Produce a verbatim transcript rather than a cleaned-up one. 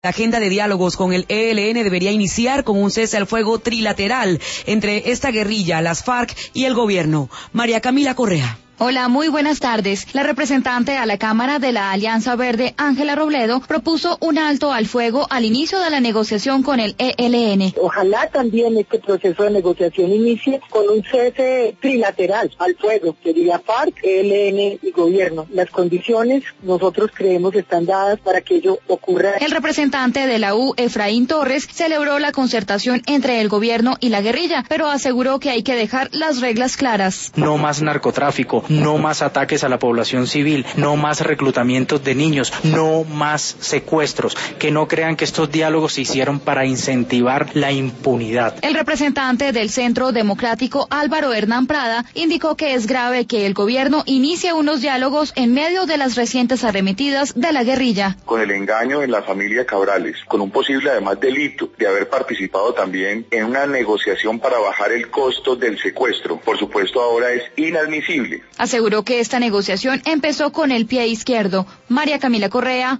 La agenda de diálogos con el E L N debería iniciar con un cese al fuego trilateral entre esta guerrilla, las FARC y el gobierno. María Camila Correa. Hola, muy buenas tardes. La representante a la Cámara de la Alianza Verde, Ángela Robledo, propuso un alto al fuego al inicio de la negociación con el E L N. Ojalá también este proceso de negociación inicie con un cese trilateral al fuego, que diga FARC, E L N y gobierno. Las condiciones nosotros creemos están dadas para que ello ocurra. El representante de la U, Efraín Torres, celebró la concertación entre el gobierno y la guerrilla, pero aseguró que hay que dejar las reglas claras. No más narcotráfico, no más ataques a la población civil, no más reclutamientos de niños, no más secuestros, que no crean que estos diálogos se hicieron para incentivar la impunidad. El representante del Centro Democrático, Álvaro Hernán Prada, indicó que es grave que el gobierno inicie unos diálogos en medio de las recientes arremetidas de la guerrilla. Con el engaño en la familia Cabrales, con un posible además delito de haber participado también en una negociación para bajar el costo del secuestro, por supuesto ahora es inadmisible. Aseguró que esta negociación empezó con el pie izquierdo. María Camila Correa,